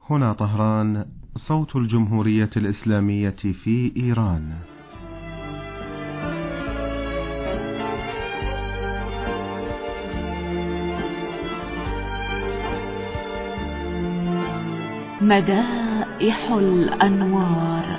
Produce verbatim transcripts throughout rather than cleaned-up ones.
هنا طهران، صوت الجمهورية الإسلامية في إيران. مدائح الأنوار.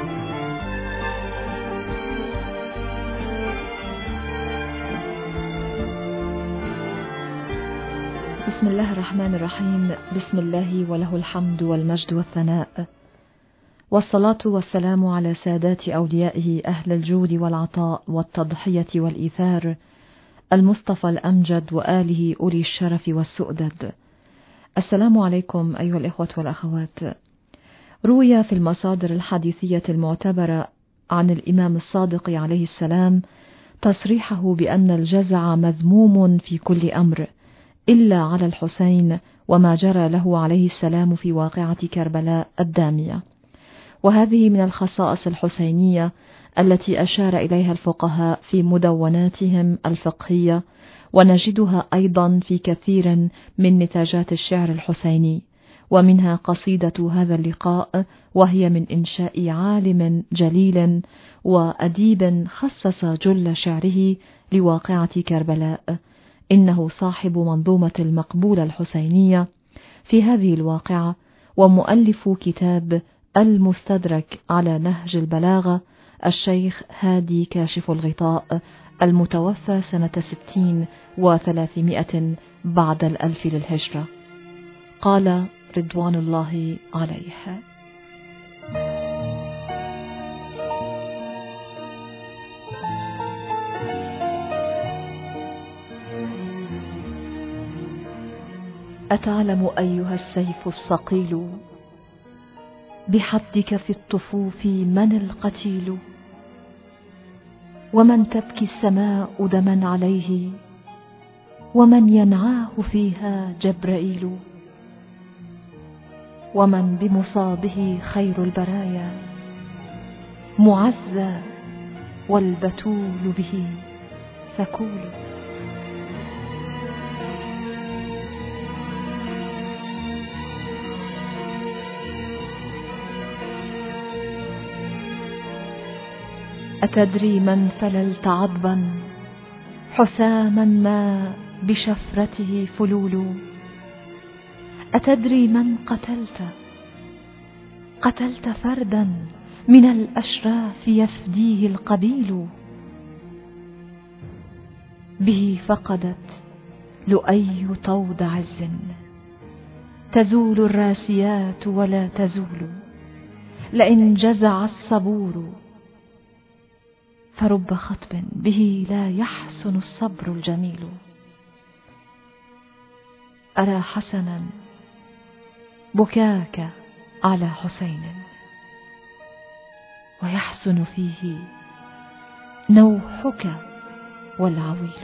بسم الله الرحمن الرحيم. بسم الله وله الحمد والمجد والثناء، والصلاة والسلام على سادات أوليائه أهل الجود والعطاء والتضحية والإيثار، المصطفى الأمجد وآله أولي الشرف والسؤدد. السلام عليكم أيها الإخوة والأخوات. روي في المصادر الحديثية المعتبرة عن الإمام الصادق عليه السلام تصريحه بأن الجزع مذموم في كل أمر إلا على الحسين وما جرى له عليه السلام في واقعة كربلاء الدامية، وهذه من الخصائص الحسينية التي أشار إليها الفقهاء في مدوناتهم الفقهية، ونجدها أيضا في كثير من نتاجات الشعر الحسيني، ومنها قصيدة هذا اللقاء، وهي من إنشاء عالم جليل وأديب خصص جل شعره لواقعة كربلاء، إنه صاحب منظومة المقبولة الحسينية في هذه الواقعة، ومؤلف كتاب المستدرك على نهج البلاغة، الشيخ هادي كاشف الغطاء، المتوفى سنة ستين وثلاثمائة بعد الألف للهجرة. قال رضوان الله عليه: أتعلم أيها السيف الصقيل بحدك في الطفوف من القتيل، ومن تبكي السماء دما عليه، ومن ينعاه فيها جبرائيل، ومن بمصابه خير البرايا معزى، والبتول به ثكول. أتدري من فللت عضبا حساما ما بشفرته فلول؟ أتدري من قتلت؟ قتلت فردا من الأشراف يفديه القبيل، به فقدت لؤي طود عز، تزول الراسيات ولا تزول، لئن جزع الصبور، فرب خطب به لا يحسن الصبر الجميل. أرى حسنا بكاك على حسين، ويحسن فيه نوحك والعويل.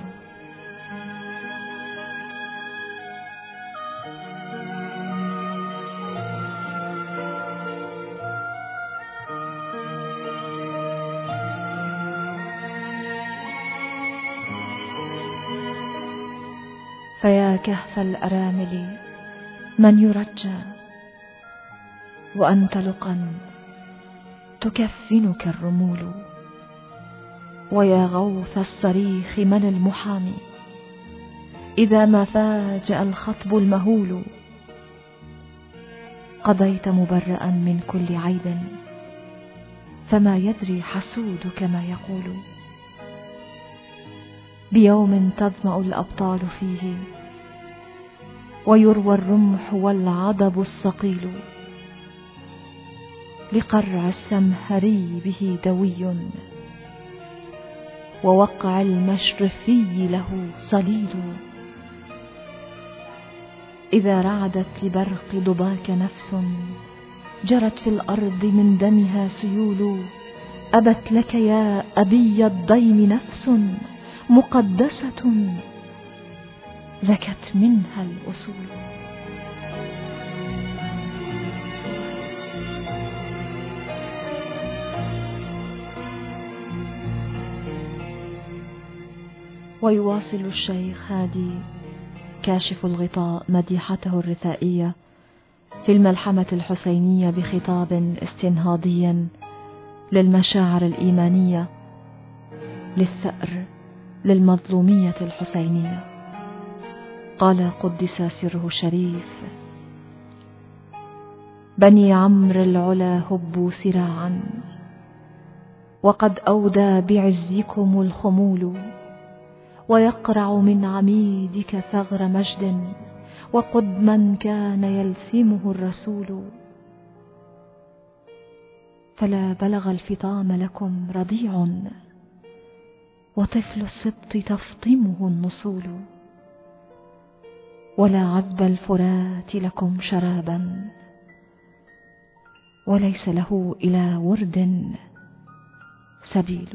فيا كهف الأرامل من يرجى، وأنت لقا تكفنك الرمول، ويا غوث الصريخ من المحامي إذا ما فاجأ الخطب المهول، قضيت مبرأ من كل عيب، فما يدري حسودك ما يقول، بيوم تظمأ الأبطال فيه، ويروى الرمح والعضب الصقيل، لقرع السمهري به دوي، ووقع المشرفي له صليل، إذا رعدت لبرق ضباك نفس، جرت في الأرض من دمها سيول، أبت لك يا أبي الضيم نفس مقدسة، زكت منها الأصول. ويواصل الشيخ هادي كاشف الغطاء مديحته الرثائية في الملحمة الحسينية بخطاب استنهاضي للمشاعر الإيمانية للثأر للمظلومية الحسينية. قال قدس سره الشريف: بني عمرو العلا هبوا سراعا، وقد أودى بعزكم الخمول، ويقرع من عميدك ثغر مجد، وقدما كان يلثمه الرسول. فلا بلغ الفطام لكم رضيع، وطفل السبط تفطمه النصول، ولا عذب الفرات لكم شرابا، وليس له إلى ورد سبيل.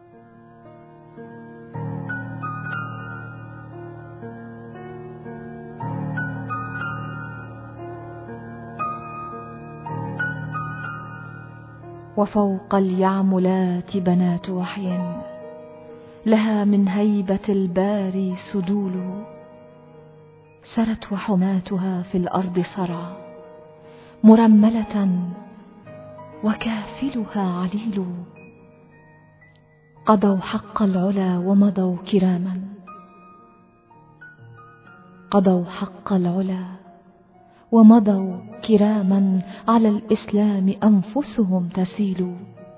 وفوق اليعملات بنات وحي، لها من هيبة الباري سدول، سرت وحماتها في الأرض صرعى، مرملة وكافلها عليل. قضوا حق العلا ومضوا كراما، قضوا حق العلا ومضوا كراما، على الإسلام أنفسهم تسيل.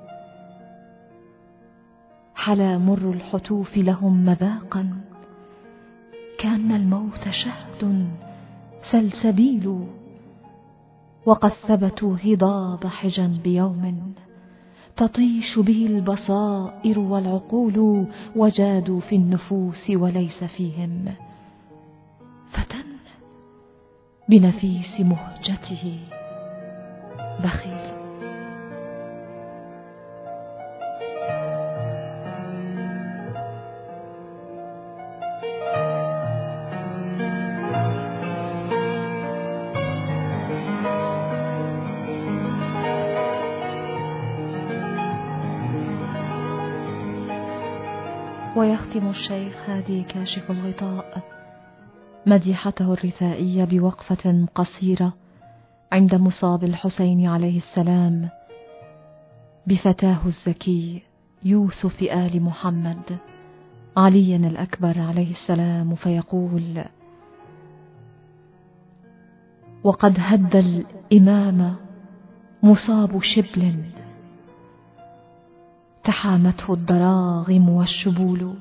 حلا مر الحتوف لهم مذاقا، كأن الموت شهد سلسبيل. وقد ثبتوا هضاب حجا بيوم، تطيش به البصائر والعقول، وجادوا في النفوس وليس فيهم فتى بنفيس مهجته بخيل. ويختم الشيخ هادي كاشف الغطاء مديحته الرثائية بوقفة قصيرة عند مصاب الحسين عليه السلام بفتاه الزكي يوسف آل محمد علي الأكبر عليه السلام، فيقول: وقد هد الإمام مصاب شبل، تحامته الضراغم والشبول،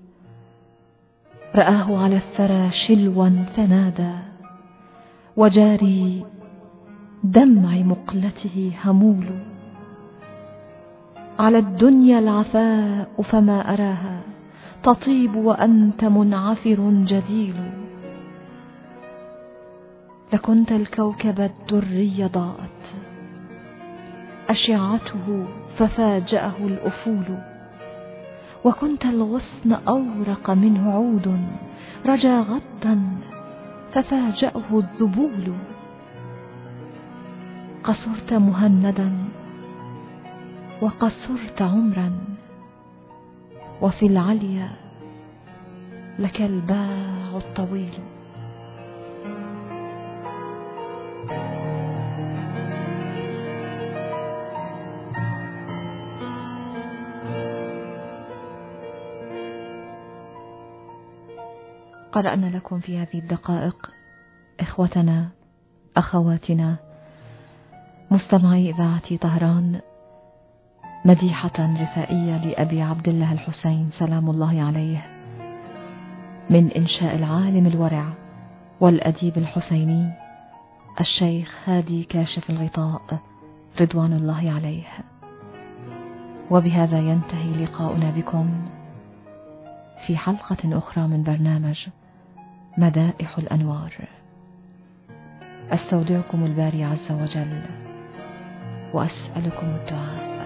رآه على الثرى شلوا فنادى، وجاري دمع مقلته همول. على الدنيا العفاء فما أراها تطيب، وأنت منعفر جديل. لكنت الكوكب الدري ضاءت أشعته ففاجأه الأفول، وكنت الغصن أورق منه عود، رجا غدا ففاجأه الذبول. قصرت مهندا وقصرت عمرا، وفي العليا لك الباع الطويل. قرأنا لكم في هذه الدقائق إخوتنا أخواتنا مستمعي إذاعة طهران مديحة رثائية لأبي عبد الله الحسين سلام الله عليه، من إنشاء العالم الورع والأديب الحسيني الشيخ هادي كاشف الغطاء رضوان الله عليه. وبهذا ينتهي لقاؤنا بكم في حلقة أخرى من برنامج مدائح الأنوار. أستودعكم الباري عز وجل، وأسألكم الدعاء.